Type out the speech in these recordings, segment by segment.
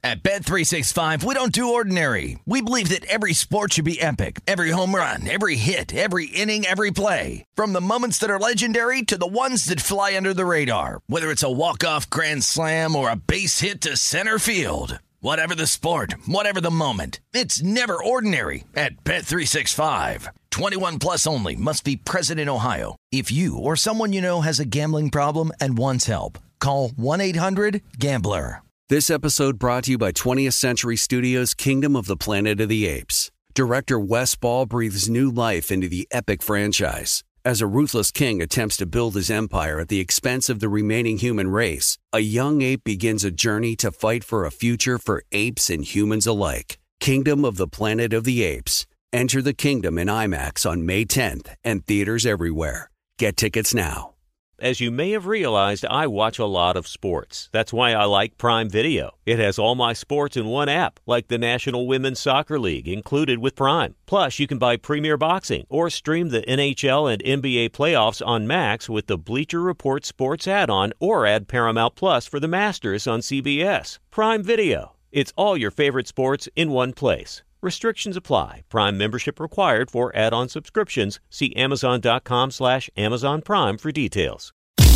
At Bet365, we don't do ordinary. We believe that every sport should be epic. Every home run, every hit, every inning, every play. From the moments that are legendary to the ones that fly under the radar. Whether it's a walk-off grand slam or a base hit to center field. Whatever the sport, whatever the moment. It's never ordinary at Bet365. 21 plus only. Must be present in Ohio. If you or someone you know has a gambling problem and wants help, call 1-800-GAMBLER. This episode brought to you by 20th Century Studios' Kingdom of the Planet of the Apes. Director Wes Ball breathes new life into the epic franchise. As a ruthless king attempts to build his empire at the expense of the remaining human race, a young ape begins a journey to fight for a future for apes and humans alike. Kingdom of the Planet of the Apes. Enter the kingdom in IMAX on May 10th and theaters everywhere. Get tickets now. As you may have realized, I watch a lot of sports. That's why I like Prime Video. It has all my sports in one app, like the National Women's Soccer League, included with Prime. Plus, you can buy Premier Boxing or stream the NHL and NBA playoffs on Max with the Bleacher Report Sports add-on, or add Paramount Plus for the Masters on CBS. Prime Video. It's all your favorite sports in one place. Restrictions apply. Prime membership required for add-on subscriptions. See Amazon.com/Amazon Prime for details.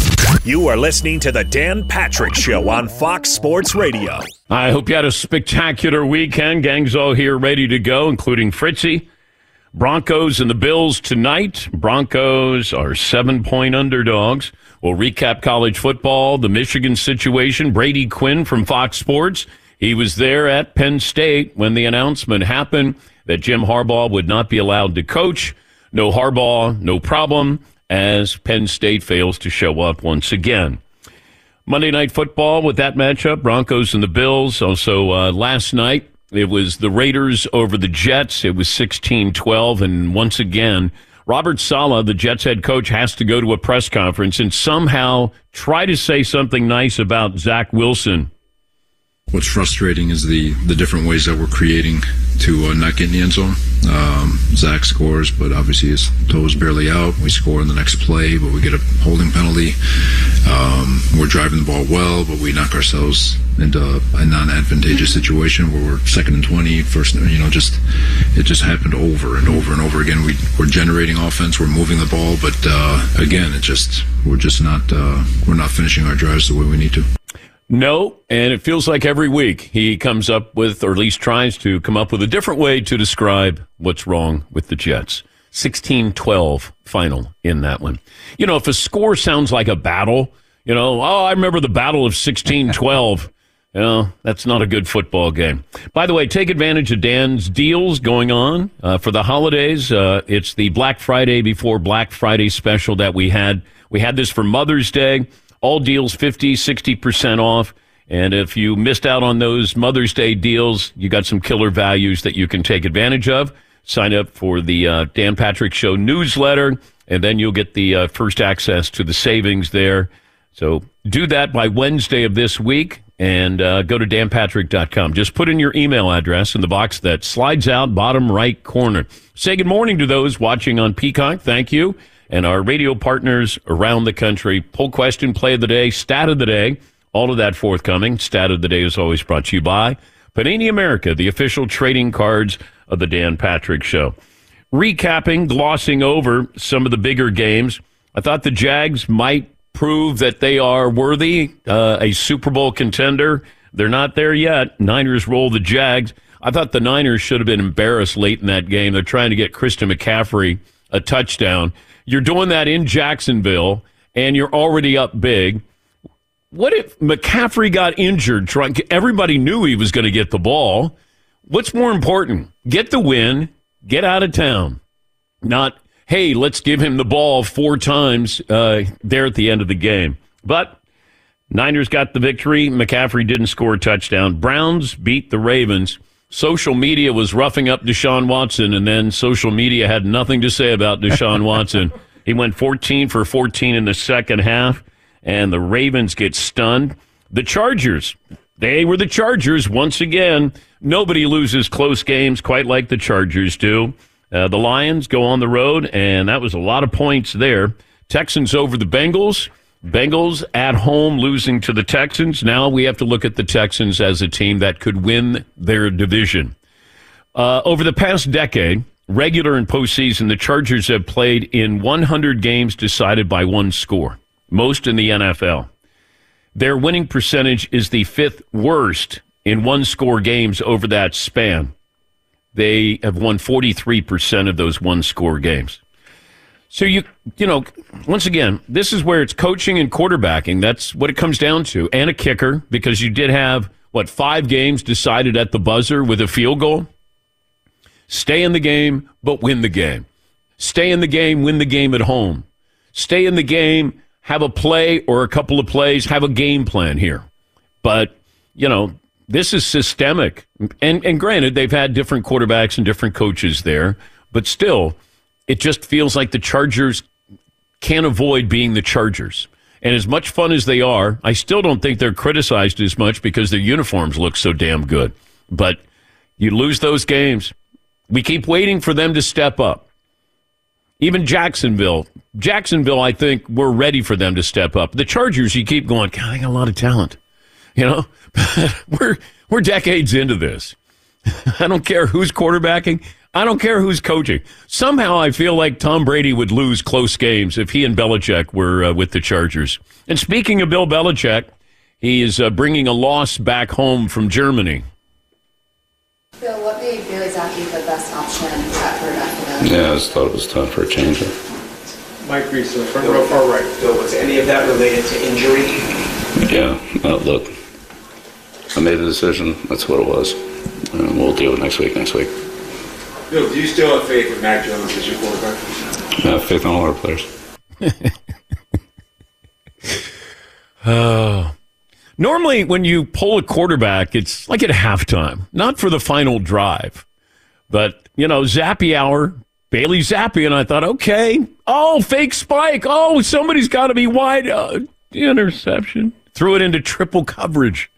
You are listening to the Dan Patrick Show on Fox Sports Radio. I hope you had a spectacular weekend. Gang's all here ready to go, including Fritzy. Broncos and the Bills tonight. Broncos are 7-point underdogs. We'll recap college football, the Michigan situation. Brady Quinn from Fox Sports. He was there at Penn State when the announcement happened that Jim Harbaugh would not be allowed to coach. No Harbaugh, no problem, as Penn State fails to show up once again. Monday Night Football with that matchup, Broncos and the Bills. Also, last night, it was the Raiders over the Jets. It was 16-12, and once again, Robert Saleh, the Jets head coach, has to go to a press conference and somehow try to say something nice about Zach Wilson. What's frustrating is the different ways that we're creating to not get in the end zone. Zach scores, but obviously his toe is barely out. We score in the next play, but we get a holding penalty. We're driving the ball well, but we knock ourselves into a non-advantageous situation where we're 2nd and 20. It just happened over and over and over again. We're generating offense, we're moving the ball, but again, we're not finishing our drives the way we need to. No, and it feels like every week he comes up with, or at least tries to come up with, a different way to describe what's wrong with the Jets. 16-12 final in that one. You know, if a score sounds like a battle, I remember the battle of 16-12. That's not a good football game. By the way, take advantage of Dan's deals going on for the holidays. It's the Black Friday before Black Friday special that we had. We had this for Mother's Day. All deals 50, 60% off. And if you missed out on those Mother's Day deals, you got some killer values that you can take advantage of. Sign up for the Dan Patrick Show newsletter, and then you'll get the first access to the savings there. So do that by Wednesday of this week, and go to danpatrick.com. Just put in your email address in the box that slides out bottom right corner. Say good morning to those watching on Peacock. Thank you. And our radio partners around the country. Poll question, play of the day, stat of the day, all of that forthcoming. Stat of the day is always brought to you by Panini America, the official trading cards of the Dan Patrick Show. Recapping, glossing over some of the bigger games, I thought the Jags might prove that they are worthy, a Super Bowl contender. They're not there yet. Niners roll the Jags. I thought the Niners should have been embarrassed late in that game. They're trying to get Christian McCaffrey a touchdown. You're doing that in Jacksonville, and you're already up big. What if McCaffrey got injured? Everybody knew he was going to get the ball. What's more important? Get the win, get out of town. Not, hey, let's give him the ball 4 times there at the end of the game. But Niners got the victory. McCaffrey didn't score a touchdown. Browns beat the Ravens. Social media was roughing up Deshaun Watson, and then social media had nothing to say about Deshaun Watson. He went 14 for 14 in the second half, and the Ravens get stunned. The Chargers, they were the Chargers once again. Nobody loses close games quite like the Chargers do. The Lions go on the road, and that was a lot of points there. Texans over the Bengals. Bengals at home losing to the Texans. Now we have to look at the Texans as a team that could win their division. Over the past decade, regular and postseason, the Chargers have played in 100 games decided by one score, most in the NFL. Their winning percentage is the 5th worst in one-score games over that span. They have won 43% of those one-score games. So, you know, once again, this is where it's coaching and quarterbacking. That's what it comes down to. And a kicker, because you did have, 5 games decided at the buzzer with a field goal? Stay in the game, but win the game. Stay in the game, win the game at home. Stay in the game, have a play or a couple of plays, have a game plan here. But, you know, this is systemic. And granted, they've had different quarterbacks and different coaches there, but still, it just feels like the Chargers can't avoid being the Chargers. And as much fun as they are, I still don't think they're criticized as much because their uniforms look so damn good. But you lose those games. We keep waiting for them to step up. Even Jacksonville, I think we're ready for them to step up. The Chargers, you keep going, God, they got a lot of talent. You know, we're decades into this. I don't care who's quarterbacking. I don't care who's coaching. Somehow I feel like Tom Brady would lose close games if he and Belichick were with the Chargers. And speaking of Bill Belichick, he is bringing a loss back home from Germany. Bill, what made Bailey Zappi the best option at quarterback? Yeah, I just thought it was time for a change. Mike Reese, front row, far right. Bill, was any of that related to injury? Yeah, look, I made the decision. That's what it was. And we'll deal with next week. Bill, do you still have faith in Mac Jones as your quarterback? I have faith in all our players. Normally, when you pull a quarterback, it's like at halftime, not for the final drive. But, you know, Zappy hour, Bailey Zappi, and I thought, okay, fake spike. Somebody's got to be wide. Interception. Threw it into triple coverage.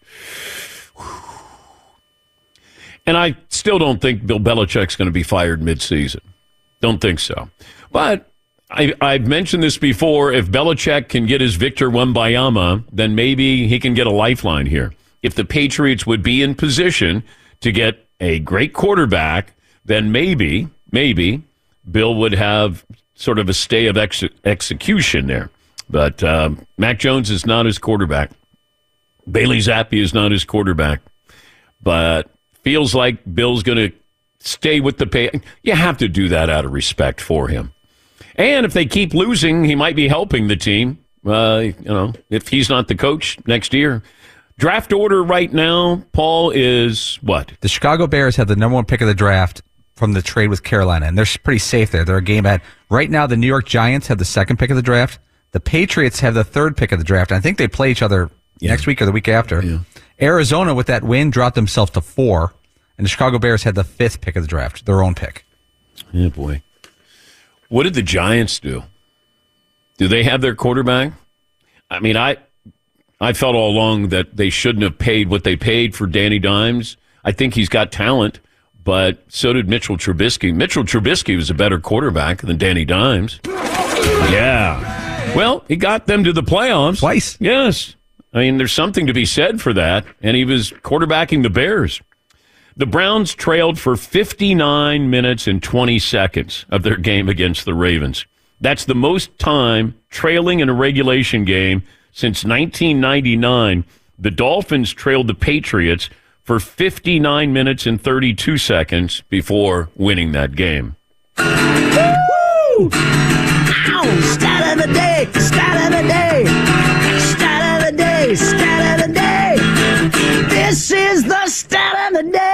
And I still don't think Bill Belichick's going to be fired midseason. Don't think so. But I've mentioned this before. If Belichick can get his Victor Wembanyama, then maybe he can get a lifeline here. If the Patriots would be in position to get a great quarterback, then maybe Bill would have sort of a stay of execution there. But Mac Jones is not his quarterback. Bailey Zappi is not his quarterback. But feels like Bill's going to stay with the pay. You have to do that out of respect for him. And if they keep losing, he might be helping the team, if he's not the coach next year. Draft order right now, Paul, is what? The Chicago Bears have the number 1 pick of the draft from the trade with Carolina, and they're pretty safe there. They're a game ahead. Right now, the New York Giants have the 2nd pick of the draft. The Patriots have the 3rd pick of the draft. I think they play each other next week or the week after. Yeah. Arizona, with that win, dropped themselves to 4, and the Chicago Bears had the 5th pick of the draft, their own pick. Yeah, boy. What did the Giants do? Do they have their quarterback? I mean, I felt all along that they shouldn't have paid what they paid for Danny Dimes. I think he's got talent, but so did Mitchell Trubisky. Mitchell Trubisky was a better quarterback than Danny Dimes. Yeah. Well, he got them to the playoffs. Twice. Yes. I mean, there's something to be said for that, and he was quarterbacking the Bears. The Browns trailed for 59 minutes and 20 seconds of their game against the Ravens. That's the most time trailing in a regulation game since 1999. The Dolphins trailed the Patriots for 59 minutes and 32 seconds before winning that game. Woo! Ow! Stat of the day! Stat of the day! Stat of the day! Stat of the day! This is the stat of the day!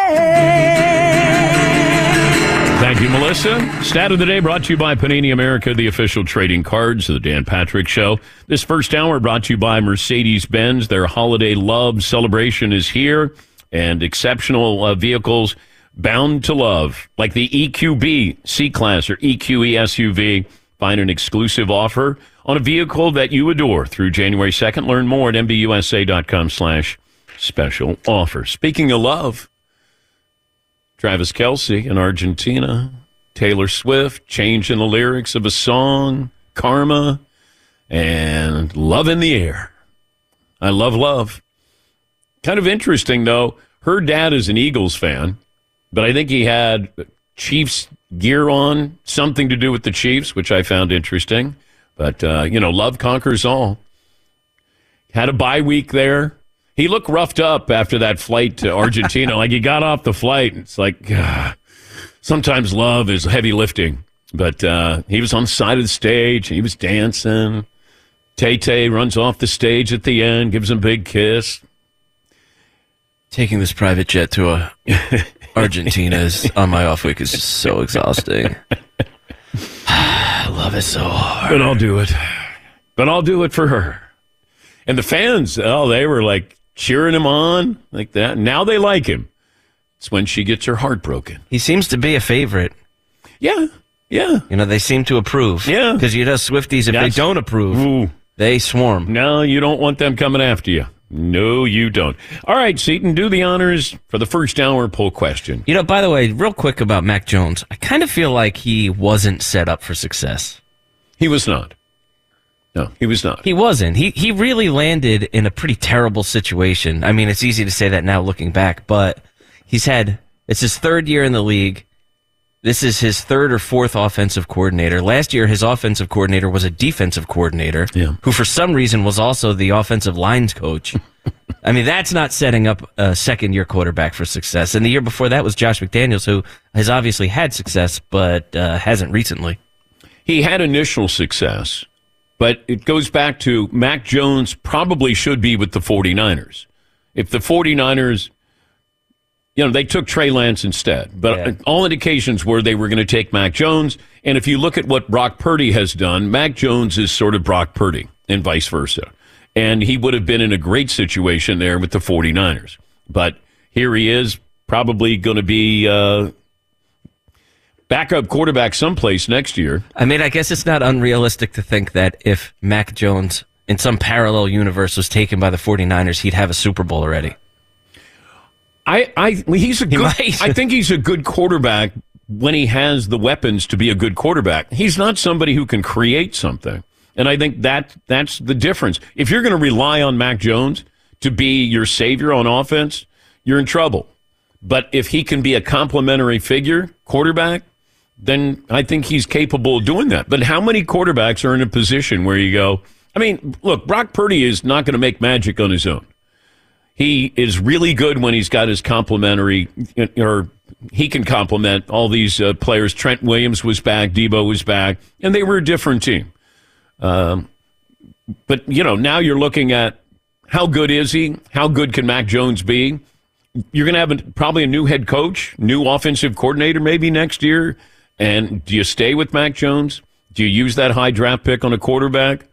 Thank you, Melissa. Stat of the day brought to you by Panini America, the official trading cards of the Dan Patrick Show. This first hour brought to you by Mercedes-Benz. Their holiday love celebration is here, and exceptional vehicles bound to love, like the EQB C-Class or EQE SUV. Find an exclusive offer on a vehicle that you adore through January 2nd. Learn more at MBUSA.com/special offer. Speaking of love, Travis Kelce in Argentina, Taylor Swift changing the lyrics of a song, Karma. and Love in the Air. I love love. Kind of interesting, though. Her dad is an Eagles fan, but I think he had Chiefs gear on, something to do with the Chiefs, which I found interesting. But, love conquers all. Had a bye week there. He looked roughed up after that flight to Argentina. Like he got off the flight. It's like, sometimes love is heavy lifting. But he was on the side of the stage. He was dancing. Tay-Tay runs off the stage at the end, gives him a big kiss. Taking this private jet to Argentina on my off week is just so exhausting. I love it so hard. But I'll do it. But I'll do it for her. And the fans, they were like cheering him on like that. Now they like him. It's when she gets her heart broken. He seems to be a favorite. Yeah. They seem to approve. Yeah. Because Swifties, if they don't approve, they swarm. No, you don't want them coming after you. No, you don't. All right, Seton, do the honors for the first hour poll question. By the way, real quick about Mac Jones, I kind of feel like he wasn't set up for success. He was not. No, he was not. He wasn't. He really landed in a pretty terrible situation. I mean, it's easy to say that now looking back, but it's his third year in the league. This is his third or fourth offensive coordinator. Last year, his offensive coordinator was a defensive coordinator who for some reason was also the offensive lines coach. I mean, that's not setting up a second-year quarterback for success. And the year before that was Josh McDaniels, who has obviously had success, but hasn't recently. He had initial success, but it goes back to Mac Jones probably should be with the 49ers. If the 49ers... they took Trey Lance instead. But all indications were they were going to take Mac Jones. And if you look at what Brock Purdy has done, Mac Jones is sort of Brock Purdy and vice versa. And he would have been in a great situation there with the 49ers. But here he is, probably going to be backup quarterback someplace next year. I mean, I guess it's not unrealistic to think that if Mac Jones in some parallel universe was taken by the 49ers, he'd have a Super Bowl already. I think he's a good quarterback when he has the weapons to be a good quarterback. He's not somebody who can create something. And I think that's the difference. If you're going to rely on Mac Jones to be your savior on offense, you're in trouble. But if he can be a complimentary figure, quarterback, then I think he's capable of doing that. But how many quarterbacks are in a position where you go, I mean, look, Brock Purdy is not going to make magic on his own. He is really good when he's got his complimentary, or he can complement all these players. Trent Williams was back, Debo was back, and they were a different team. But, now you're looking at how good is he? How good can Mac Jones be? You're going to have probably a new head coach, new offensive coordinator maybe next year. And do you stay with Mac Jones? Do you use that high draft pick on a quarterback?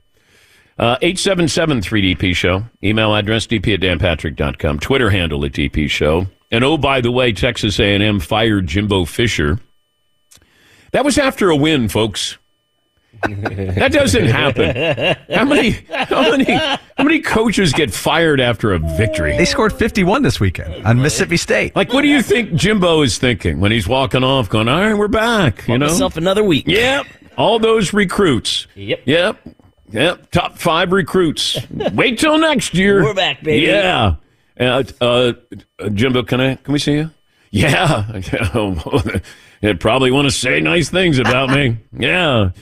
877-3DP Show. Email address dp@danpatrick.com. Twitter handle at DP Show. And oh, by the way, Texas A&M fired Jimbo Fisher. That was after a win, folks. That doesn't happen. How many coaches get fired after a victory? They scored 51 this weekend on Mississippi State. Like, what do you think Jimbo is thinking when he's walking off going, all right, we're back? Myself another week. Yep. All those recruits. Yep. Top 5 recruits. Wait till next year. We're back, baby. Yeah. Jimbo, can we see you? Yeah. You probably want to say nice things about me. Yeah.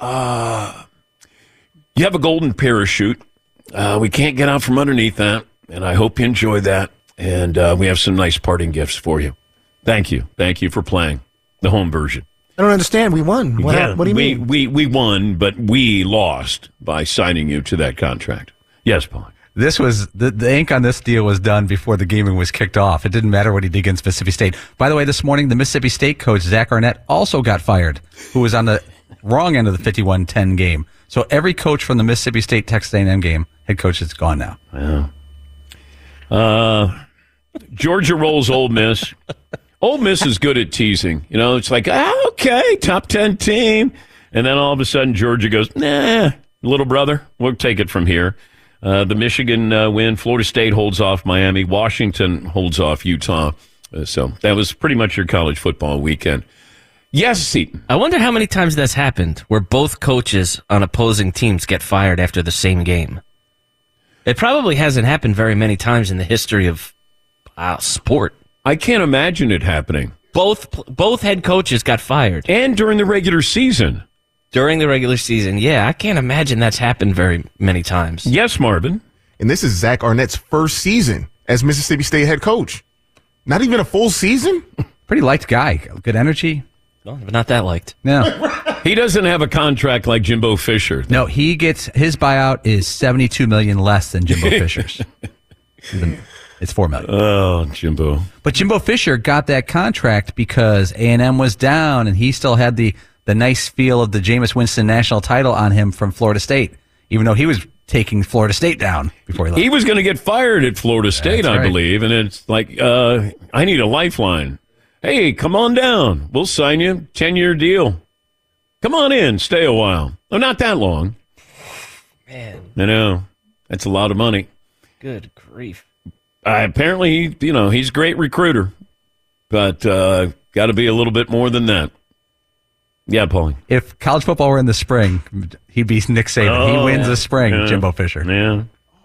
You have a golden parachute. We can't get out from underneath that, and I hope you enjoy that. And we have some nice parting gifts for you. Thank you. Thank you for playing the home version. I don't understand. We won. What do you mean? We won, but we lost by signing you to that contract. Yes, Paul. This was the ink on this deal was done before the game was kicked off. It didn't matter what he did against Mississippi State. By the way, this morning, the Mississippi State coach, Zach Arnett, also got fired, who was on the wrong end of the 51-10 game. So every coach from the Mississippi State Texas A&M game, head coach, is gone now. Yeah. Georgia rolls Ole Miss. Ole Miss is good at teasing. It's like, okay, top 10 team. And then all of a sudden, Georgia goes, nah, little brother, we'll take it from here. The Michigan win. Florida State holds off Miami. Washington holds off Utah. So that was pretty much your college football weekend. Yes, Seton. I wonder how many times that's happened where both coaches on opposing teams get fired after the same game. It probably hasn't happened very many times in the history of sport. I can't imagine it happening. Both head coaches got fired. And during the regular season. During the regular season, yeah. I can't imagine that's happened very many times. Yes, Marvin. And this is Zach Arnett's first season as Mississippi State head coach. Not even a full season? Pretty liked guy. Good energy. No, but not that liked. No. He doesn't have a contract like Jimbo Fisher. No, he gets his buyout is $72 million less than Jimbo Fisher's. It's $4 million. Oh, Jimbo! But Jimbo Fisher got that contract because A&M was down, and he still had the nice feel of the Jameis Winston national title on him from Florida State, even though he was taking Florida State down before he left. He was going to get fired at Florida State, I believe, and it's like, I need a lifeline. Hey, come on down. We'll sign you. 10-year deal. Come on in. Stay a while. Oh, not that long. Man. I know. That's a lot of money. Good grief. Apparently, he's a great recruiter, but got to be a little bit more than that. Yeah, Paulie. If college football were in the spring, he'd be Nick Saban. He wins the spring, Jimbo Fisher. Yeah.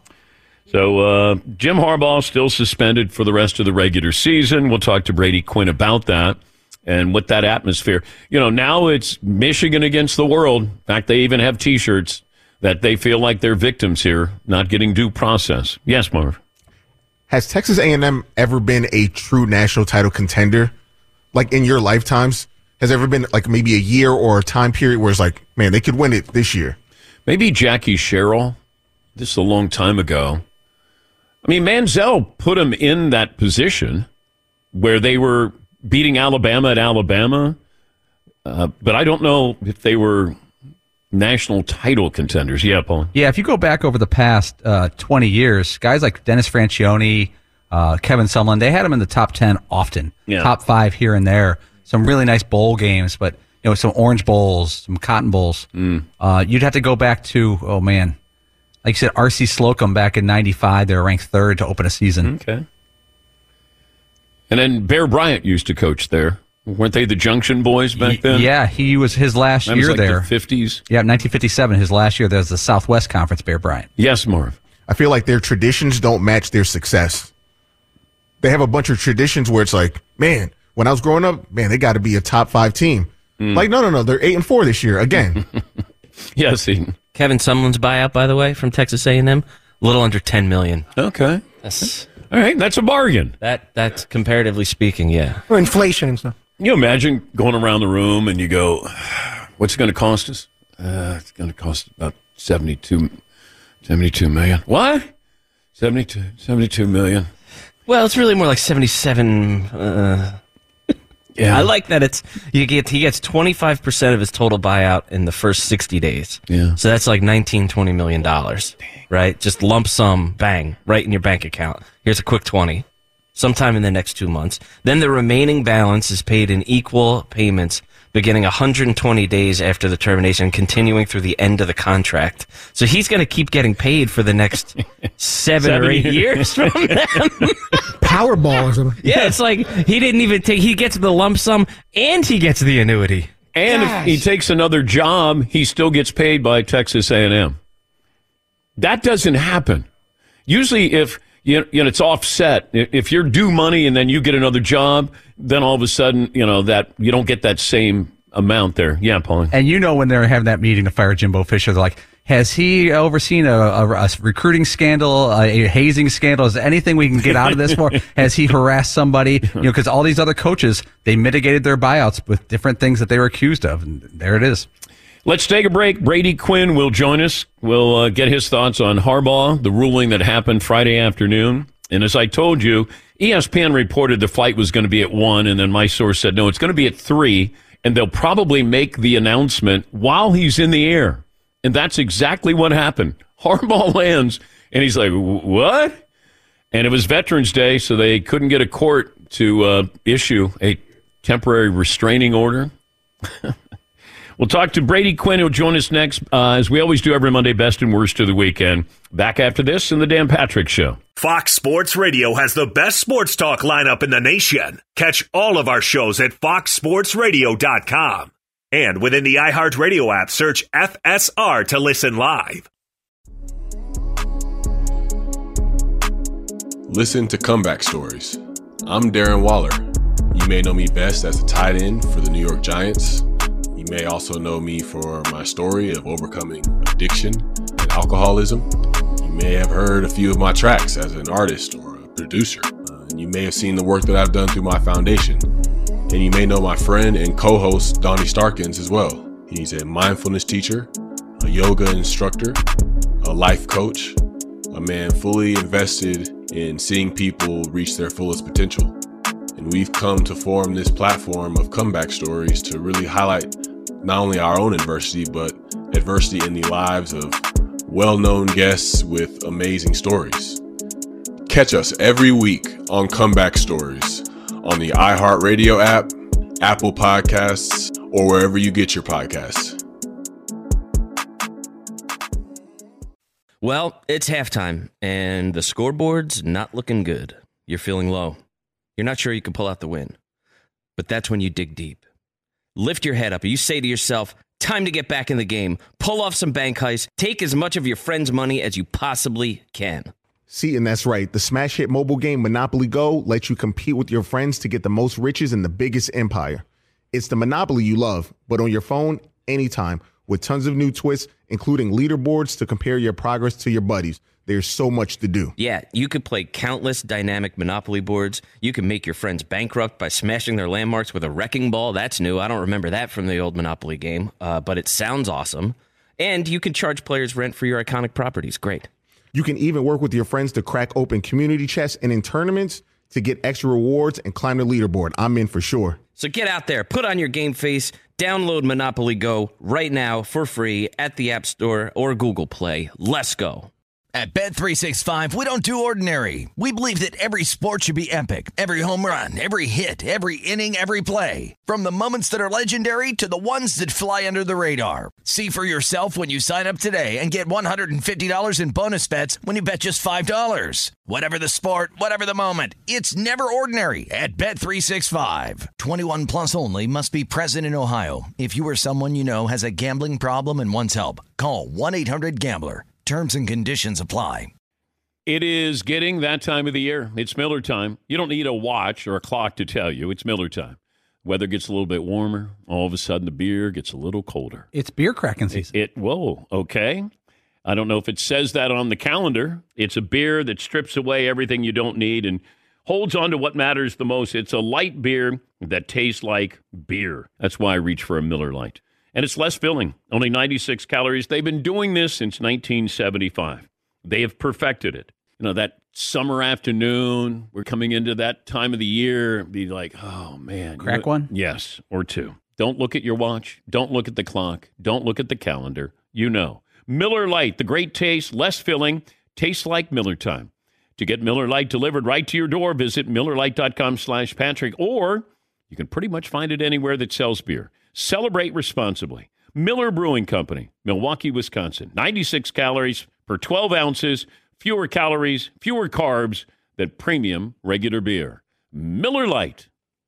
So Jim Harbaugh still suspended for the rest of the regular season. We'll talk to Brady Quinn about that and what that atmosphere. Now it's Michigan against the world. In fact, they even have T-shirts that they feel like they're victims here, not getting due process. Yes, Marv. Has Texas A&M ever been a true national title contender? Like in your lifetimes? Has there ever been like maybe a year or a time period where it's like, man, they could win it this year? Maybe Jackie Sherrill. This is a long time ago. I mean, Manziel put them in that position where they were beating Alabama at Alabama, but I don't know if they were national title contenders. Yeah, Paul. Yeah, if you go back over the past 20 years, guys like Dennis Franchione, Kevin Sumlin, they had them in the top 10 often, top 5 here and there. Some really nice bowl games, but some Orange Bowls, some Cotton Bowls. You'd have to go back to, like you said, R.C. Slocum back in 95. They were ranked 3rd to open a season. Okay. And then Bear Bryant used to coach there. Weren't they the Junction Boys back then? Yeah, he was his last that year was like there. The 50s? Yeah, 1957, his last year. There's the Southwest Conference, Bear Bryant. Yes, Marv. I feel like their traditions don't match their success. They have a bunch of traditions where it's like, man, when I was growing up, man, they got to be a top 5 team. Like, no, they're 8-4 this year again. Yes, Eden. Kevin Sumlin's buyout, by the way, from Texas A&M, a little under $10 million. Okay. That's all right. That's a bargain. That's comparatively speaking, yeah. Or inflation and stuff. You imagine going around the room and you go, "What's it going to cost us? It's going to cost about 72 million." What? 72 million. Well, it's really more like 77. Yeah, I like that he gets 25% of his total buyout in the first 60 days. Yeah, so that's like $19-20 million, right? Just lump sum, bang, right in your bank account. Here's a quick 20, sometime in the next 2 months. Then the remaining balance is paid in equal payments, beginning 120 days after the termination, continuing through the end of the contract. So he's going to keep getting paid for the next 7 or 8 years from them. Powerball or something. Yeah, it's like he didn't even he gets the lump sum and he gets the annuity. And if he takes another job, he still gets paid by Texas A&M. That doesn't happen. Usually if it's offset. If you're due money and then you get another job, then all of a sudden, that you don't get that same amount there. Yeah, Paul. And when they're having that meeting to fire Jimbo Fisher, they're like, has he overseen a recruiting scandal, a hazing scandal? Is there anything we can get out of this for? Has he harassed somebody? Because all these other coaches, they mitigated their buyouts with different things that they were accused of. And there it is. Let's take a break. Brady Quinn will join us. We'll get his thoughts on Harbaugh, the ruling that happened Friday afternoon. And as I told you, ESPN reported the flight was going to be at 1, and then my source said, no, it's going to be at 3, and they'll probably make the announcement while he's in the air. And that's exactly what happened. Harbaugh lands, and he's like, what? And it was Veterans Day, so they couldn't get a court to issue a temporary restraining order. We'll talk to Brady Quinn, who'll join us next, as we always do every Monday, best and worst of the weekend. Back after this in the Dan Patrick Show. Fox Sports Radio has the best sports talk lineup in the nation. Catch all of our shows at foxsportsradio.com. And within the iHeartRadio app, search FSR to listen live. Listen to Comeback Stories. I'm Darren Waller. You may know me best as a tight end for the New York Giants. You may also know me for my story of overcoming addiction and alcoholism. You may have heard a few of my tracks as an artist or a producer. And you may have seen the work that I've done through my foundation. And you may know my friend and co-host, Donnie Starkins, as well. He's a mindfulness teacher, a yoga instructor, a life coach, a man fully invested in seeing people reach their fullest potential. And we've come to form this platform of comeback stories to really highlight not only our own adversity, but adversity in the lives of well-known guests with amazing stories. Catch us every week on Comeback Stories on the iHeartRadio app, Apple Podcasts, or wherever you get your podcasts. Well, it's halftime, and the scoreboard's not looking good. You're feeling low. You're not sure you can pull out the win. But that's when you dig deep. Lift your head up. You say to yourself, time to get back in the game. Pull off some bank heists. Take as much of your friend's money as you possibly can. See, and that's right. The smash hit mobile game Monopoly Go lets you compete with your friends to get the most riches in the biggest empire. It's the Monopoly you love, but on your phone, anytime, with tons of new twists, including leaderboards to compare your progress to your buddies. There's so much to do. Yeah, you could play countless dynamic Monopoly boards. You can make your friends bankrupt by smashing their landmarks with a wrecking ball. That's new. I don't remember that from the old Monopoly game, but it sounds awesome. And you can charge players rent for your iconic properties. Great. You can even work with your friends to crack open community chests and in tournaments to get extra rewards and climb the leaderboard. I'm in for sure. So get out there, put on your game face, download Monopoly Go right now for free at the App Store or Google Play. Let's go. At Bet365, we don't do ordinary. We believe that every sport should be epic. Every home run, every hit, every inning, every play. From the moments that are legendary to the ones that fly under the radar. See for yourself when you sign up today and get $150 in bonus bets when you bet just $5. Whatever the sport, whatever the moment, it's never ordinary at Bet365. 21 plus only. Must be present in Ohio. If you or someone you know has a gambling problem and wants help, call 1-800-GAMBLER. Terms and conditions apply. It is getting that time of the year. It's Miller time. You don't need a watch or a clock to tell you. It's Miller time. Weather gets a little bit warmer. All of a sudden, the beer gets a little colder. It's beer cracking season. Whoa, okay. I don't know if it says that on the calendar. It's a beer that strips away everything you don't need and holds on to what matters the most. It's a light beer that tastes like beer. That's why I reach for a Miller Lite. And it's less filling, only 96 calories. They've been doing this since 1975. They have perfected it. You know, that summer afternoon, we're coming into that time of the year, be like, oh, man. Crack one? Yes, or two. Don't look at your watch. Don't look at the clock. Don't look at the calendar. You know. Miller Lite, the great taste, less filling, tastes like Miller time. To get Miller Lite delivered right to your door, visit MillerLite.com/Patrick, or you can pretty much find it anywhere that sells beer. Celebrate responsibly. Miller Brewing Company, Milwaukee, Wisconsin. 96 calories per 12 ounces, fewer calories, fewer carbs than premium regular beer. Miller Lite.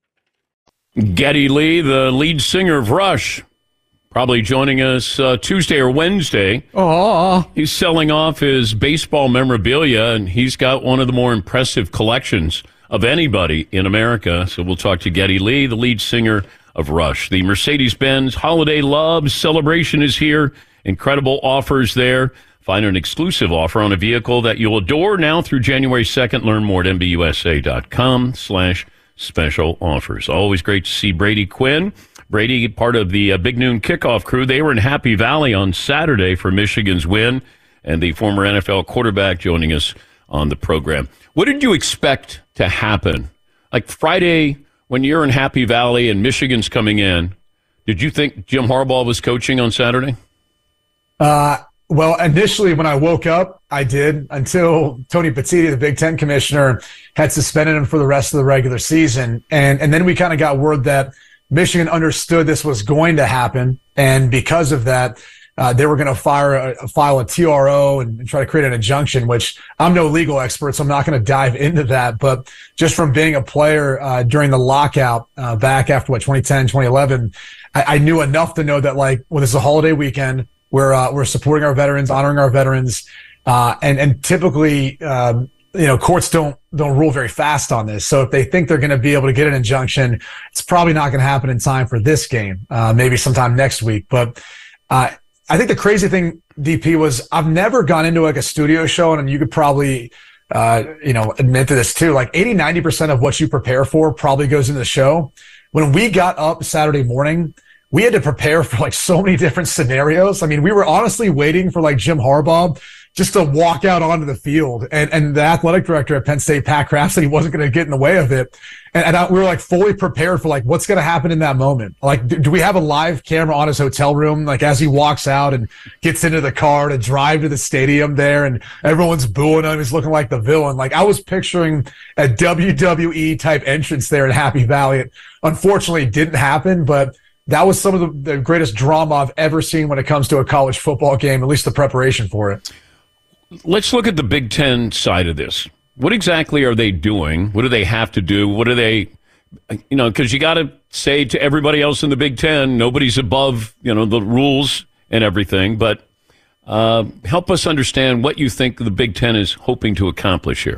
Geddy Lee, the lead singer of Rush, probably joining us Tuesday or Wednesday. Oh, he's selling off his baseball memorabilia, and he's got one of the more impressive collections of anybody in America. So we'll talk to Geddy Lee, the lead singer of Rush. The Mercedes-Benz Holiday Love Celebration is here. Incredible offers there. Find an exclusive offer on a vehicle that you'll adore now through January 2nd. Learn more at MBUSA.com/special offers. Always great to see Brady Quinn. Brady, part of the Big Noon Kickoff crew. They were in Happy Valley on Saturday for Michigan's win, and the former NFL quarterback joining us on the program. What did you expect to happen? Like Friday, when you're in Happy Valley and Michigan's coming in, did you think Jim Harbaugh was coaching on Saturday? Well, initially when I woke up, I did, until Tony Petitti, the Big Ten commissioner, had suspended him for the rest of the regular season. And then we kind of got word that Michigan understood this was going to happen, and because of that, they were going to file a TRO and try to create an injunction, which I'm no legal expert, so I'm not going to dive into that. But just from being a player during the lockout back after 2010, 2011, I knew enough to know that when this is a holiday weekend, we're supporting our veterans, honoring our veterans, and typically courts don't rule very fast on this. So if they think they're going to be able to get an injunction, it's probably not going to happen in time for this game, maybe sometime next week. But I think the crazy thing, DP, was I've never gone into a studio show, and you could probably, admit to this too. 80-90% of what you prepare for probably goes into the show. When we got up Saturday morning, we had to prepare for so many different scenarios. I mean, we were honestly waiting for Jim Harbaugh just to walk out onto the field. And the athletic director at Penn State, Pat Kraft, said he wasn't going to get in the way of it. And we were fully prepared for what's going to happen in that moment. Do we have a live camera on his hotel room? As he walks out and gets into the car to drive to the stadium there and everyone's booing him. He's looking like the villain. I was picturing a WWE type entrance there in Happy Valley. It unfortunately didn't happen, but that was some of the greatest drama I've ever seen when it comes to a college football game, at least the preparation for it. Let's look at the Big Ten side of this. What exactly are they doing? What do they have to do? What are they, because you got to say to everybody else in the Big Ten, nobody's above, the rules and everything. But help us understand what you think the Big Ten is hoping to accomplish here.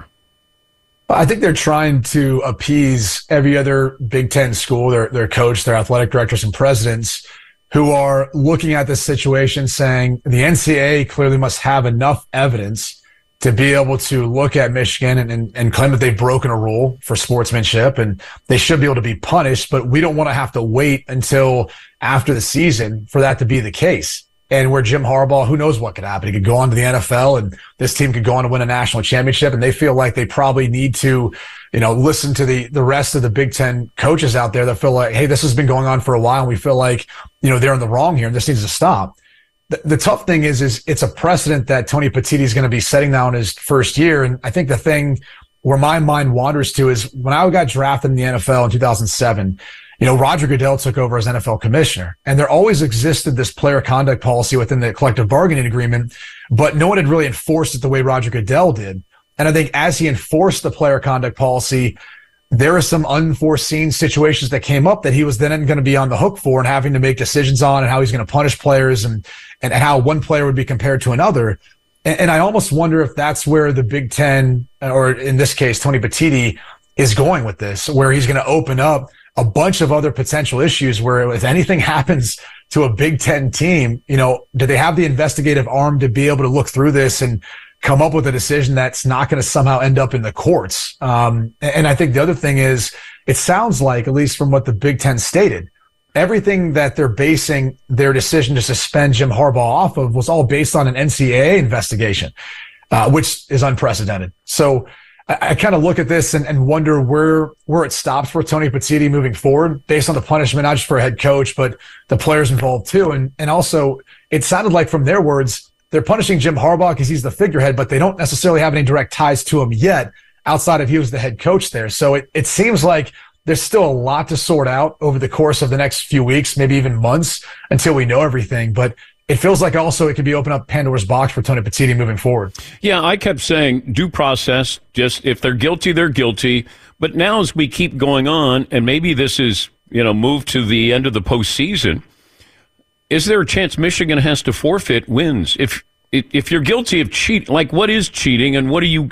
I think they're trying to appease every other Big Ten school, their coach, their athletic directors and presidents, who are looking at this situation saying the NCAA clearly must have enough evidence to be able to look at Michigan and claim that they've broken a rule for sportsmanship and they should be able to be punished, but we don't want to have to wait until after the season for that to be the case. And where Jim Harbaugh, who knows what could happen? He could go on to the NFL and this team could go on to win a national championship, and they feel like they probably need to listen to the rest of the Big Ten coaches out there that feel like, hey, this has been going on for a while and we feel like, they're in the wrong here and this needs to stop. The tough thing is it's a precedent that Tony Petitti is going to be setting down his first year. And I think the thing where my mind wanders to is when I got drafted in the NFL in 2007, Roger Goodell took over as NFL commissioner, and there always existed this player conduct policy within the collective bargaining agreement, but no one had really enforced it the way Roger Goodell did. And I think as he enforced the player conduct policy, there are some unforeseen situations that came up that he was then going to be on the hook for and having to make decisions on, and how he's going to punish players and how one player would be compared to another. And I almost wonder if that's where the Big Ten, or in this case, Tony Petitti, is going with this, where he's going to open up a bunch of other potential issues where if anything happens to a Big Ten team, do they have the investigative arm to be able to look through this and come up with a decision that's not going to somehow end up in the courts? And I think the other thing is, it sounds like, at least from what the Big Ten stated, everything that they're basing their decision to suspend Jim Harbaugh off of was all based on an NCAA investigation, which is unprecedented. So I kind of look at this and wonder where it stops for Tony Petitti moving forward based on the punishment, not just for a head coach, but the players involved too. And also, it sounded like from their words, they're punishing Jim Harbaugh because he's the figurehead, but they don't necessarily have any direct ties to him yet outside of he was the head coach there. So it seems like there's still a lot to sort out over the course of the next few weeks, maybe even months, until we know everything. But it feels like also it could be open up Pandora's box for Tony Petitti moving forward. Yeah, I kept saying due process, just if they're guilty, they're guilty. But now as we keep going on, and maybe this is, moved to the end of the postseason, is there a chance Michigan has to forfeit wins? If you're guilty of cheating, what is cheating and what do you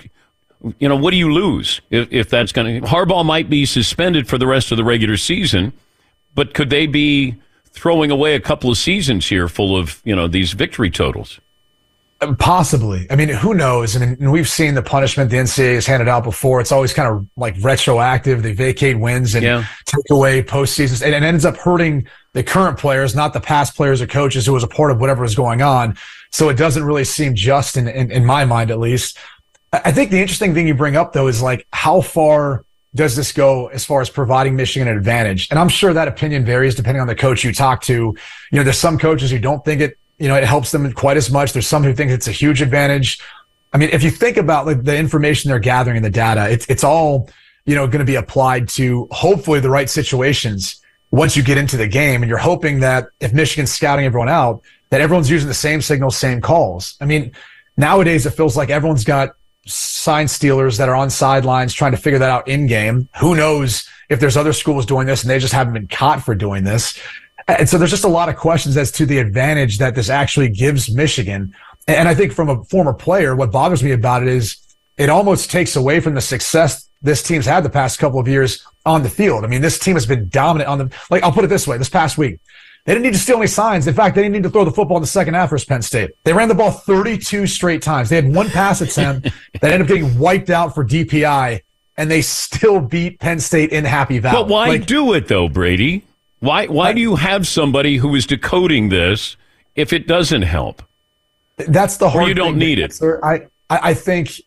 lose if that's going to... Harbaugh might be suspended for the rest of the regular season, but could they be throwing away a couple of seasons here full of, these victory totals? Possibly. I mean, who knows? I mean, we've seen the punishment the NCAA has handed out before. It's always kind of like retroactive. They vacate wins and take away postseasons. And it ends up hurting the current players, not the past players or coaches who was a part of whatever was going on. So it doesn't really seem just in my mind, at least. I think the interesting thing you bring up, though, is how far does this go as far as providing Michigan an advantage? And I'm sure that opinion varies depending on the coach you talk to. There's some coaches who don't think it helps them quite as much. There's some who think it's a huge advantage. I mean, if you think about the information they're gathering and the data, it's all, going to be applied to hopefully the right situations once you get into the game, and you're hoping that if Michigan's scouting everyone out, that everyone's using the same signals, same calls. I mean, nowadays it feels like everyone's got sign stealers that are on sidelines trying to figure that out in game. Who knows if there's other schools doing this and they just haven't been caught for doing this. And so there's just a lot of questions as to the advantage that this actually gives Michigan. And I think from a former player, what bothers me about it is it almost takes away from the success this team's had the past couple of years on the field. I mean, this team has been dominant on the, like, I'll put it this way, this past week, they didn't need to steal any signs. In fact, they didn't need to throw the football in the second half versus Penn State. They ran the ball 32 straight times. They had one pass attempt that ended up getting wiped out for DPI, and they still beat Penn State in Happy Valley. But why do it, though, Brady? Why do you have somebody who is decoding this if it doesn't help? That's the hard thing. Or you don't need it. I think,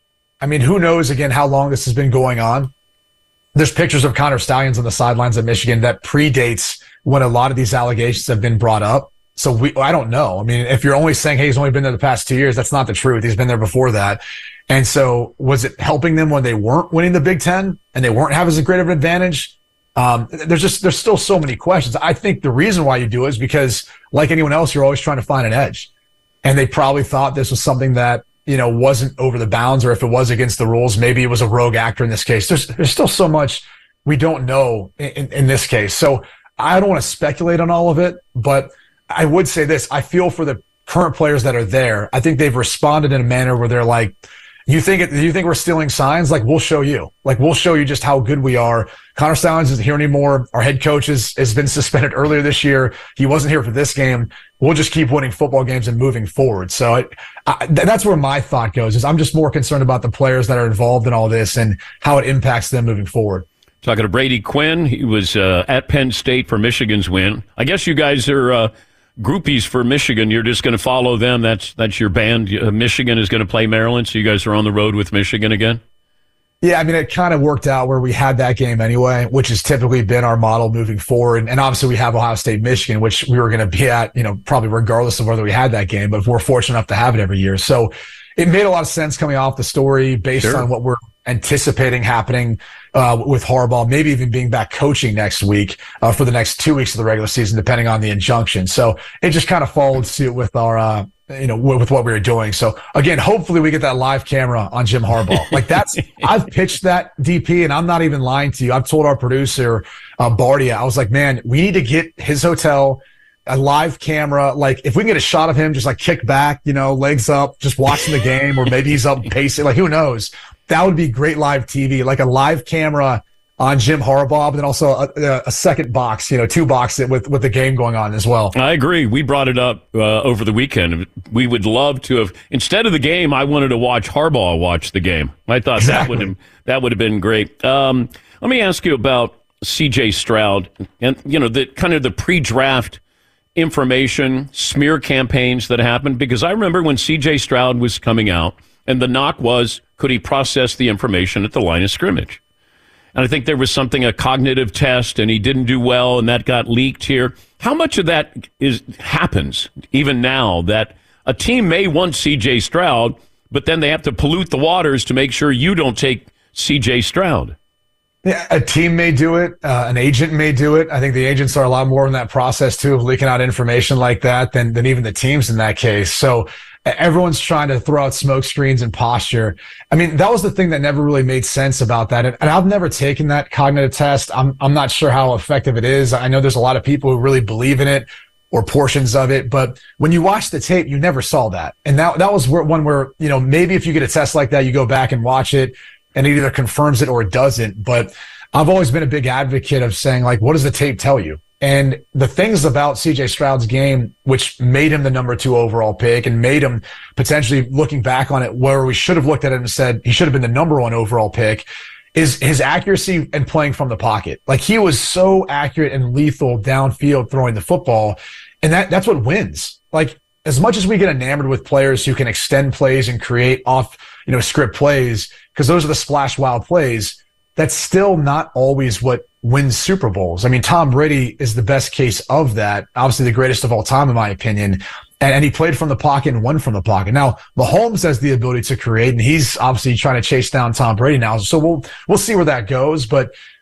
I mean, who knows, again, how long this has been going on. There's pictures of Connor Stallions on the sidelines of Michigan that predates when a lot of these allegations have been brought up. So I don't know. I mean, if you're only saying, hey, he's only been there the past 2 years, that's not the truth. He's been there before that. And so was it helping them when they weren't winning the Big Ten and they weren't having as great of an advantage? There's still so many questions. I think the reason why you do it is because, like anyone else, you're always trying to find an edge. And they probably thought this was something that, wasn't over the bounds, or if it was against the rules, maybe it was a rogue actor in this case. There's still so much we don't know in this case. So I don't want to speculate on all of it, but I would say this. I feel for the current players that are there. I think they've responded in a manner where they're like, you think we're stealing signs? Like, we'll show you. Like, we'll show you just how good we are. Connor Stallions isn't here anymore. Our head coach has been suspended earlier this year. He wasn't here for this game. We'll just keep winning football games and moving forward. So that's where my thought goes, is I'm just more concerned about the players that are involved in all this and how it impacts them moving forward. Talking to Brady Quinn. He was at Penn State for Michigan's win. I guess you guys are groupies for Michigan. You're just going to follow them. That's your band. Michigan is going to play Maryland, so you guys are on the road with Michigan again? Yeah, I mean, it kind of worked out where we had that game anyway, which has typically been our model moving forward. And obviously we have Ohio State, Michigan, which we were going to be at, probably regardless of whether we had that game, but we're fortunate enough to have it every year. So it made a lot of sense coming off the story based on what we're anticipating happening with Harbaugh, maybe even being back coaching next week for the next 2 weeks of the regular season, depending on the injunction. So it just kind of followed suit with our, with what we were doing. So again, hopefully we get that live camera on Jim Harbaugh. Like I've pitched that, DP, and I'm not even lying to you. I've told our producer, Bardia, I was like, man, we need to get his hotel a live camera. Like, if we can get a shot of him just like kick back, legs up, just watching the game, or maybe he's up pacing, like who knows? That would be great live TV, like a live camera on Jim Harbaugh, but then also a second box, two boxes with the game going on as well. I agree. We brought it up over the weekend. We would love to have, instead of the game, I wanted to watch Harbaugh watch the game. I thought that would have been great. Let me ask you about C.J. Stroud and, the kind of the pre-draft information, smear campaigns that happened, because I remember when C.J. Stroud was coming out and the knock was, could he process the information at the line of scrimmage? And I think there was a cognitive test, and he didn't do well, and that got leaked here. How much of that happens even now, that a team may want C.J. Stroud, but then they have to pollute the waters to make sure you don't take C.J. Stroud? Yeah, a team may do it. An agent may do it. I think the agents are a lot more in that process, too, of leaking out information like that than even the teams in that case. So everyone's trying to throw out smoke screens and posture. I mean, that was the thing that never really made sense about that. And I've never taken that cognitive test. I'm not sure how effective it is. I know there's a lot of people who really believe in it or portions of it, but when you watch the tape, you never saw that. And that was one where, maybe if you get a test like that, you go back and watch it and it either confirms it or it doesn't. But I've always been a big advocate of saying, like, what does the tape tell you? And the things about C.J. Stroud's game, which made him the number 2 overall pick and made him potentially, looking back on it, where we should have looked at it and said he should have been the number 1 overall pick, is his accuracy and playing from the pocket. Like, he was so accurate and lethal downfield throwing the football. And that's what wins. Like, as much as we get enamored with players who can extend plays and create off, script plays, because those are the splash wow plays, that's still not always what wins Super Bowls. I mean, Tom Brady is the best case of that. Obviously the greatest of all time, in my opinion. And he played from the pocket and won from the pocket. Now, Mahomes has the ability to create, and he's obviously trying to chase down Tom Brady now. So we'll see where that goes. But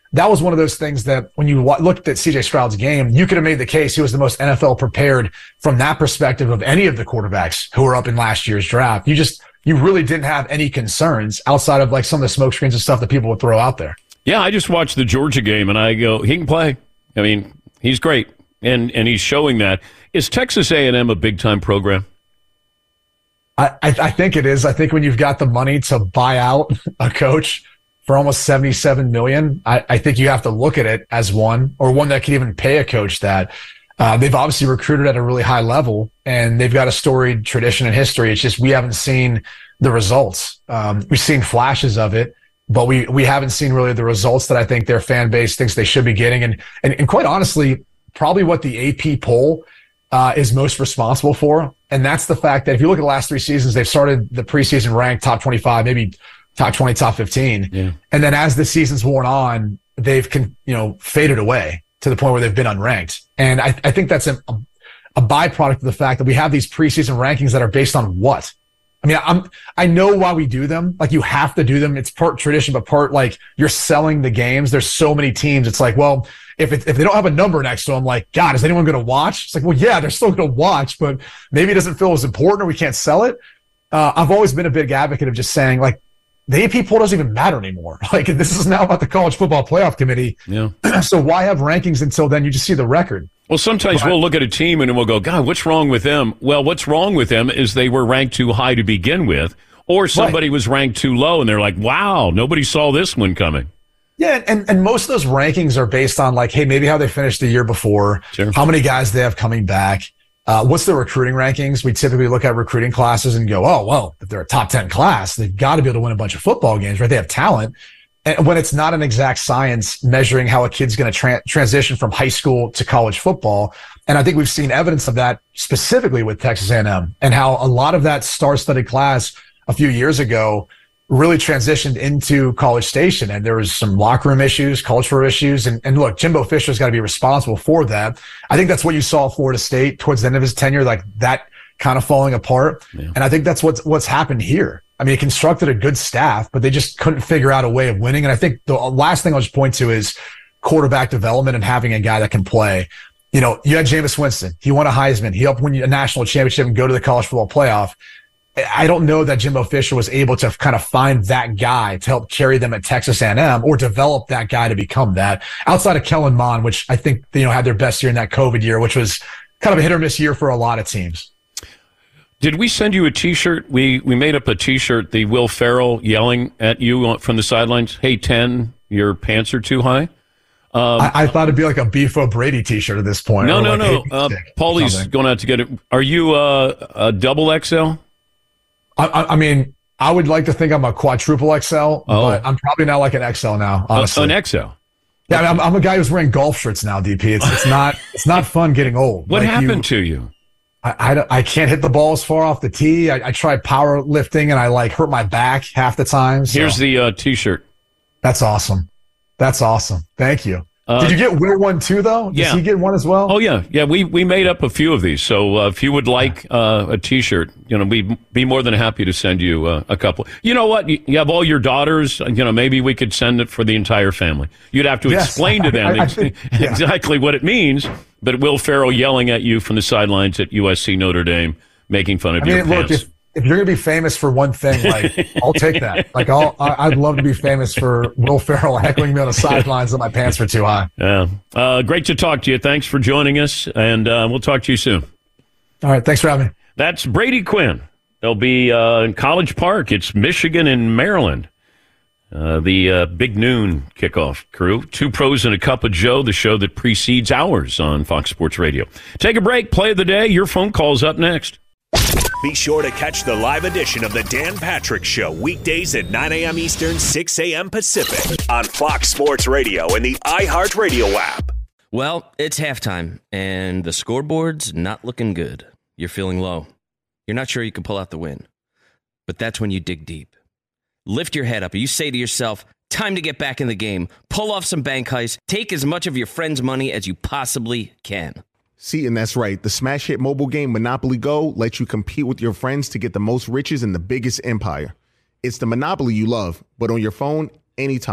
that was one of those things that when you looked at CJ Stroud's game, you could have made the case he was the most NFL prepared from that perspective of any of the quarterbacks who were up in last year's draft. You really didn't have any concerns outside of like some of the smoke screens and stuff that people would throw out there. Yeah, I just watched the Georgia game and I go, he can play. I mean, he's great. And he's showing that. Is Texas A&M a big-time program? I think it is. I think when you've got the money to buy out a coach for almost $77 million, I think you have to look at it as one that can even pay a coach that. They've obviously recruited at a really high level, and they've got a storied tradition and history. It's just we haven't seen the results. We've seen flashes of it, but we haven't seen really the results that I think their fan base thinks they should be getting. And quite honestly, probably what the AP poll is most responsible for. And that's the fact that if you look at the last 3 seasons, they've started the preseason ranked top 25, maybe top 20, top 15. Yeah. And then as the season's worn on, they've faded away to the point where they've been unranked. And I think that's a byproduct of the fact that we have these preseason rankings that are based on what? I mean, I know why we do them. Like, you have to do them. It's part tradition, but part like you're selling the games. There's so many teams. It's like, well, if they don't have a number next to them, like, God, is anyone going to watch? It's like, well, yeah, they're still going to watch, but maybe it doesn't feel as important or we can't sell it. I've always been a big advocate of just saying, like, the AP poll doesn't even matter anymore. Like, this is now about the College Football Playoff Committee. Yeah. So why have rankings until then? You just see the record. Well, sometimes we'll look at a team and we'll go, God, what's wrong with them? Well, what's wrong with them is they were ranked too high to begin with, or somebody was ranked too low and they're like, wow, nobody saw this one coming. Yeah, and most of those rankings are based on like, hey, maybe how they finished the year before, how many guys they have coming back, what's the recruiting rankings. We typically look at recruiting classes and go, oh, well, if they're a top 10 class, they've got to be able to win a bunch of football games, right? They have talent. And when it's not an exact science measuring how a kid's going to transition from high school to college football. And I think we've seen evidence of that specifically with Texas A&M and how a lot of that star-studded class a few years ago really transitioned into College Station. And there was some locker room issues, cultural issues. And look, Jimbo Fisher's got to be responsible for that. I think that's what you saw at Florida State towards the end of his tenure, like that kind of falling apart. Yeah. And I think that's what's happened here. I mean, he constructed a good staff, but they just couldn't figure out a way of winning. And I think the last thing I'll just point to is quarterback development and having a guy that can play. You know, you had Jameis Winston. He won a Heisman. He helped win a national championship and go to the college football playoff. I don't know that Jimbo Fisher was able to kind of find that guy to help carry them at Texas A&M or develop that guy to become that outside of Kellen Mond, which I think, had their best year in that COVID year, which was kind of a hit or miss year for a lot of teams. Did we send you a T-shirt? We made up a T-shirt, the Will Ferrell yelling at you from the sidelines, hey, 10, your pants are too high. I thought it'd be like a Beef O'Brady T-shirt at this point. No. Paulie's going out to get it. Are you a double XL? I mean, I would like to think I'm a quadruple XL, but I'm probably not like an XL now, honestly. An XL? Yeah, I mean, I'm a guy who's wearing golf shirts now, DP. It's not fun getting old. What happened to you? I can't hit the ball as far off the tee. I tried power lifting and I hurt my back half the time. So. Here's the T-shirt. That's awesome. Thank you. Did you get Will one too, though? Did he get one as well? Oh, yeah. Yeah, we made up a few of these. So if you would like a T-shirt, we'd be more than happy to send you a couple. You know what? You have all your daughters. Maybe we could send it for the entire family. You'd have to explain to them exactly what it means. But Will Ferrell yelling at you from the sidelines at USC Notre Dame, making fun of your pants. Look, if you're going to be famous for one thing, I'll take that. I'd love to be famous for Will Ferrell heckling me on the sidelines that my pants were too high. Yeah. Great to talk to you. Thanks for joining us, and we'll talk to you soon. All right. Thanks for having me. That's Brady Quinn. They'll be in College Park. It's Michigan and Maryland. The Big Noon kickoff crew. 2 Pros and a Cup of Joe, the show that precedes ours on Fox Sports Radio. Take a break. Play of the day. Your phone call's up next. Be sure to catch the live edition of the Dan Patrick Show weekdays at 9 a.m. Eastern, 6 a.m. Pacific on Fox Sports Radio and the iHeartRadio app. Well, it's halftime, and the scoreboard's not looking good. You're feeling low. You're not sure you can pull out the win. But that's when you dig deep. Lift your head up, and you say to yourself, time to get back in the game. Pull off some bank heists. Take as much of your friend's money as you possibly can. See, and that's right. The smash hit mobile game Monopoly Go lets you compete with your friends to get the most riches in the biggest empire. It's the Monopoly you love, but on your phone, anytime,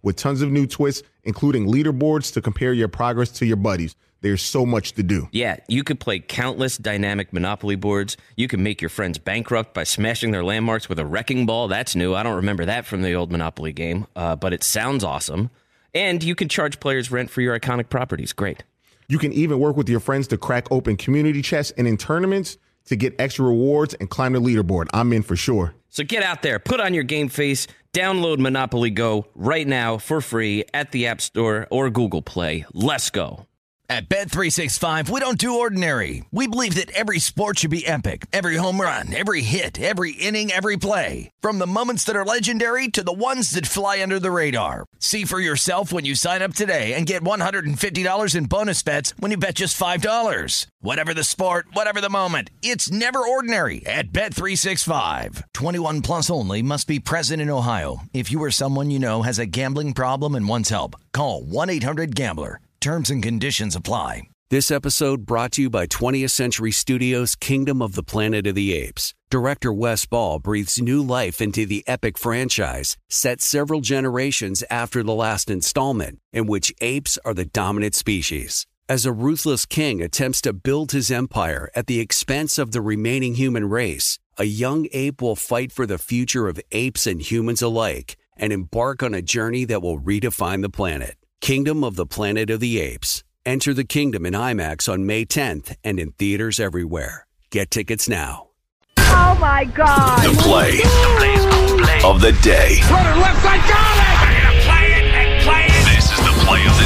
with tons of new twists, including leaderboards to compare your progress to your buddies. There's so much to do. Yeah, you could play countless dynamic Monopoly boards. You can make your friends bankrupt by smashing their landmarks with a wrecking ball. That's new. I don't remember that from the old Monopoly game, but it sounds awesome. And you can charge players rent for your iconic properties. Great. You can even work with your friends to crack open community chests and in tournaments to get extra rewards and climb the leaderboard. I'm in for sure. So get out there, put on your game face, download Monopoly Go right now for free at the App Store or Google Play. Let's go. At Bet365, we don't do ordinary. We believe that every sport should be epic. Every home run, every hit, every inning, every play. From the moments that are legendary to the ones that fly under the radar. See for yourself when you sign up today and get $150 in bonus bets when you bet just $5. Whatever the sport, whatever the moment, it's never ordinary at Bet365. 21 plus only. Must be present in Ohio. If you or someone you know has a gambling problem and wants help, call 1-800-GAMBLER. Terms and conditions apply. This episode brought to you by 20th Century Studios' Kingdom of the Planet of the Apes. Director Wes Ball breathes new life into the epic franchise, set several generations after the last installment, in which apes are the dominant species. As a ruthless king attempts to build his empire at the expense of the remaining human race, a young ape will fight for the future of apes and humans alike and embark on a journey that will redefine the planet. Kingdom of the Planet of the Apes. Enter the kingdom in IMAX on May 10th and in theaters everywhere. Get tickets now. Oh my God! The play of the day. Runner left side, got it! Play it. This is the play of the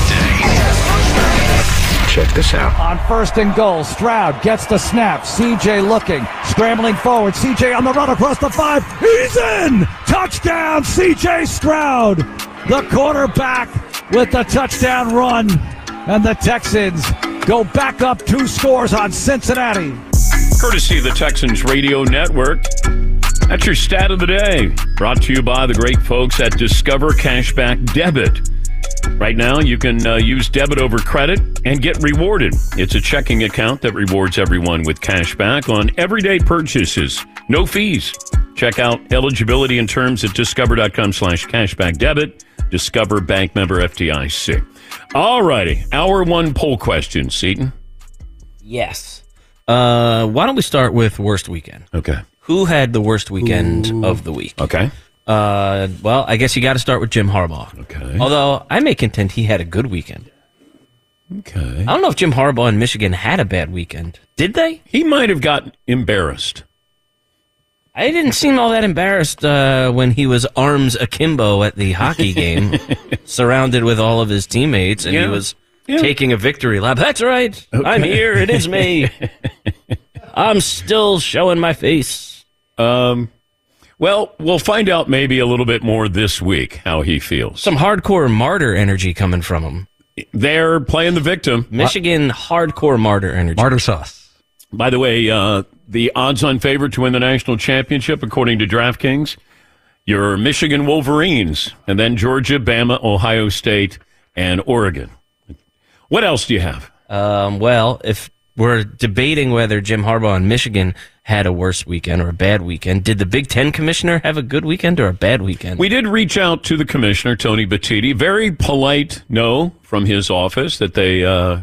day. Check this out. On 1st and goal, Stroud gets the snap. CJ looking, scrambling forward. CJ on the run across the 5. He's in! Touchdown, CJ Stroud! The quarterback with the touchdown run. And the Texans go back up 2 scores on Cincinnati. Courtesy of the Texans Radio Network. That's your stat of the day. Brought to you by the great folks at Discover Cashback Debit. Right now, you can use debit over credit and get rewarded. It's a checking account that rewards everyone with cash back on everyday purchases. No fees. Check out eligibility and terms at discover.com/cashbackdebit. Discover bank member FDIC. All righty. Hour 1 poll question, Seton. Yes. Why don't we start with worst weekend? Okay. Who had the worst weekend of the week? Okay. Well, I guess you got to start with Jim Harbaugh. Okay. Although I may contend he had a good weekend. Okay. I don't know if Jim Harbaugh in Michigan had a bad weekend. Did they? He might have gotten embarrassed. I didn't seem all that embarrassed when he was arms akimbo at the hockey game, surrounded with all of his teammates, and he was taking a victory lap. That's right. Okay. I'm here. It is me. I'm still showing my face. Well, we'll find out maybe a little bit more this week how he feels. Some hardcore martyr energy coming from him. They're playing the victim. Michigan hardcore martyr energy. Martyr sauce. By the way, the odds-on favorite to win the national championship, according to DraftKings, your Michigan Wolverines, and then Georgia, Bama, Ohio State, and Oregon. What else do you have? Well, if we're debating whether Jim Harbaugh in Michigan had a worse weekend or a bad weekend, did the Big Ten commissioner have a good weekend or a bad weekend? We did reach out to the commissioner, Tony Batiti. Very polite no from his office that they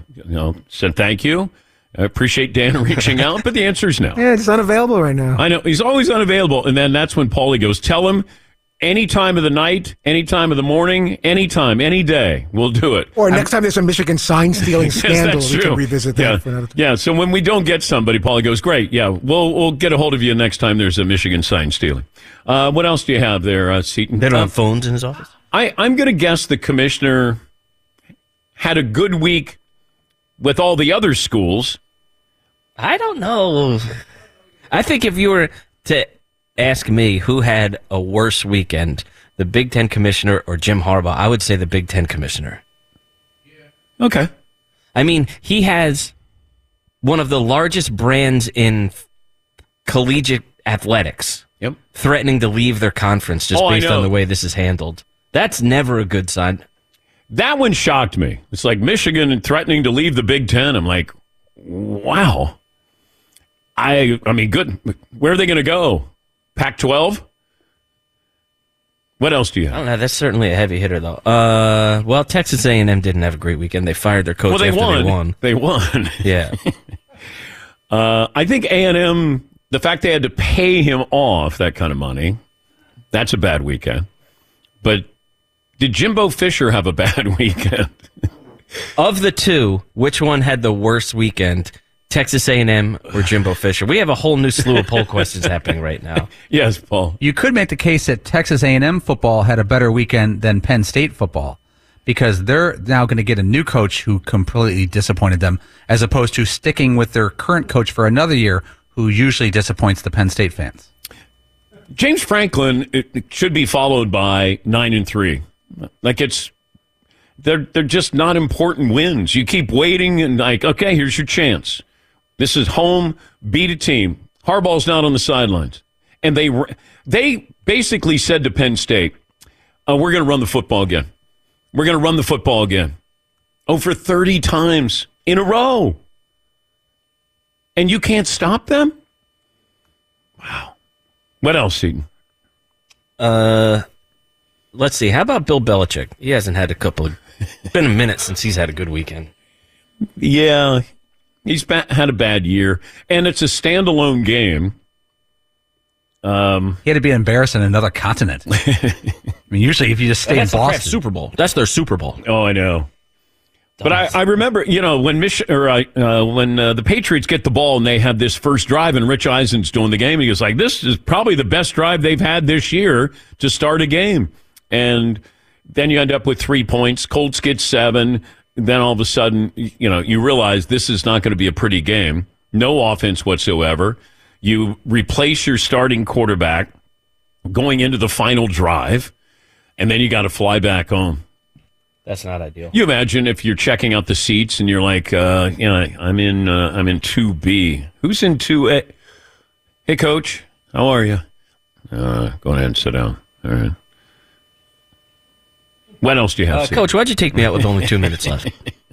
said thank you. I appreciate Dan reaching out, but the answer is no. Yeah, he's unavailable right now. I know. He's always unavailable. And then that's when Paulie goes, tell him any time of the night, any time of the morning, anytime, any day, we'll do it. Or next time there's a Michigan sign-stealing scandal, yes, we can revisit that for another time. Yeah, so when we don't get somebody, Paulie goes, great, yeah, we'll get a hold of you next time there's a Michigan sign-stealing. What else do you have there, Seton? They don't have phones in his office? I'm going to guess the commissioner had a good week with all the other schools. I don't know. I think if you were to ask me who had a worse weekend, the Big Ten commissioner or Jim Harbaugh, I would say the Big Ten commissioner. Okay. I mean, he has one of the largest brands in collegiate athletics threatening to leave their conference just based on the way this is handled. That's never a good sign. That one shocked me. It's like Michigan threatening to leave the Big Ten. I'm like, wow. I mean, good. Where are they going to go? Pac-12? What else do you have? I don't know. That's certainly a heavy hitter, though. Well, Texas A&M didn't have a great weekend. They fired their coach after they won. They won. Yeah. I think A&M, the fact they had to pay him off that kind of money, that's a bad weekend. But did Jimbo Fisher have a bad weekend? Of the two, which one had the worst weekend? Texas A&M or Jimbo Fisher? We have a whole new slew of poll questions happening right now. Yes, Paul. You could make the case that Texas A&M football had a better weekend than Penn State football because they're now going to get a new coach who completely disappointed them as opposed to sticking with their current coach for another year who usually disappoints the Penn State fans. James Franklin it should be followed by 9-3. Like they're just not important wins. You keep waiting and like, okay, here's your chance. This is home, beat a team. Harbaugh's not on the sidelines. And they basically said to Penn State, we're going to run the football again. We're going to run the football again. Over 30 times in a row. And you can't stop them? Wow. What else, Seton? Let's see. How about Bill Belichick? He hasn't had it's been a minute since he's had a good weekend. Yeah. He's had a bad year, and it's a standalone game. He had to be embarrassed in another continent. I mean, usually if you just stay in Boston. That's Super Bowl. That's their Super Bowl. Oh, I know. But I remember, when the Patriots get the ball and they have this first drive and Rich Eisen's doing the game, he goes like, this is probably the best drive they've had this year to start a game. And then you end up with 3 points. Colts get 7. Then all of a sudden, you realize this is not going to be a pretty game. No offense whatsoever. You replace your starting quarterback going into the final drive, and then you got to fly back home. That's not ideal. You imagine if you're checking out the seats and you're like, I'm in 2B. Who's in 2A? Hey, Coach, how are you? Go ahead and sit down. All right. What else do you have? Coach, why'd you take me out with only 2 minutes left?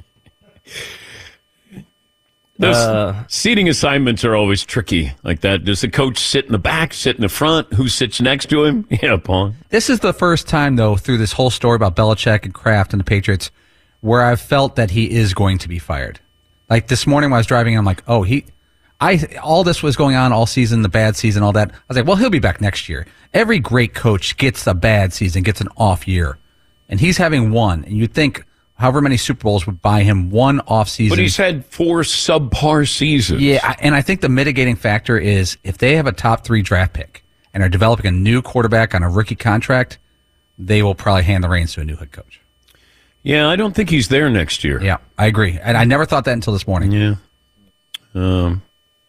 Those seating assignments are always tricky like that. Does the coach sit in the back, sit in the front? Who sits next to him? Yeah, Paul. This is the first time, though, through this whole story about Belichick and Kraft and the Patriots, where I've felt that he is going to be fired. Like this morning when I was driving, I'm like, all this was going on all season, the bad season, all that. I was like, well, he'll be back next year. Every great coach gets a bad season, gets an off year. And he's having one. And you'd think however many Super Bowls would buy him one off season. But he's had 4 subpar seasons. Yeah, and I think the mitigating factor is if they have a top 3 draft pick and are developing a new quarterback on a rookie contract, they will probably hand the reins to a new head coach. Yeah, I don't think he's there next year. Yeah, I agree. And I never thought that until this morning. Yeah. And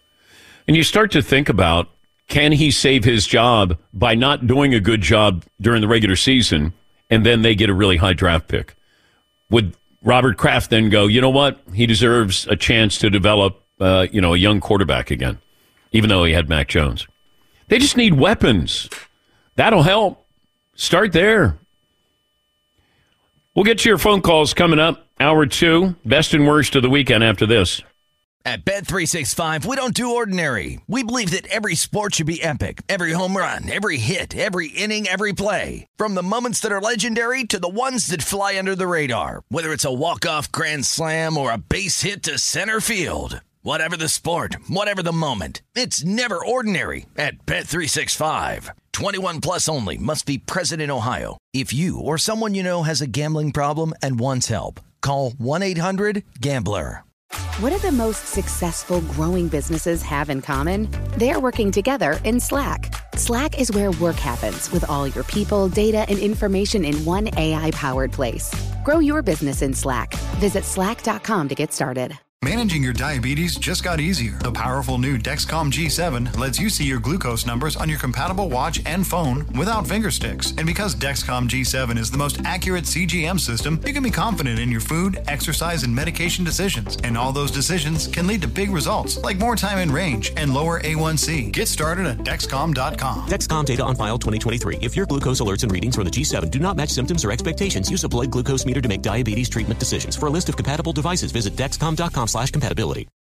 you start to think about, can he save his job by not doing a good job during the regular season, and then they get a really high draft pick? Would Robert Kraft then go, you know what? He deserves a chance to develop, a young quarterback again, even though he had Mac Jones. They just need weapons. That'll help. Start there. We'll get to your phone calls coming up. Hour 2, best and worst of the weekend after this. At Bet365, we don't do ordinary. We believe that every sport should be epic. Every home run, every hit, every inning, every play. From the moments that are legendary to the ones that fly under the radar. Whether it's a walk-off grand slam or a base hit to center field. Whatever the sport, whatever the moment. It's never ordinary at Bet365. 21 plus only. Must be present in Ohio. If you or someone you know has a gambling problem and wants help, call 1-800-GAMBLER. What do the most successful growing businesses have in common? They're working together in Slack. Slack is where work happens with all your people, data, and information in one AI-powered place. Grow your business in Slack. Visit slack.com to get started. Managing your diabetes just got easier. The powerful new Dexcom G7 lets you see your glucose numbers on your compatible watch and phone without finger sticks. And because Dexcom G7 is the most accurate CGM system, you can be confident in your food, exercise, and medication decisions. And all those decisions can lead to big results, like more time in range and lower A1C. Get started at Dexcom.com. Dexcom data on file 2023. If your glucose alerts and readings from the G7 do not match symptoms or expectations, use a blood glucose meter to make diabetes treatment decisions. For a list of compatible devices, visit Dexcom.com/compatibility.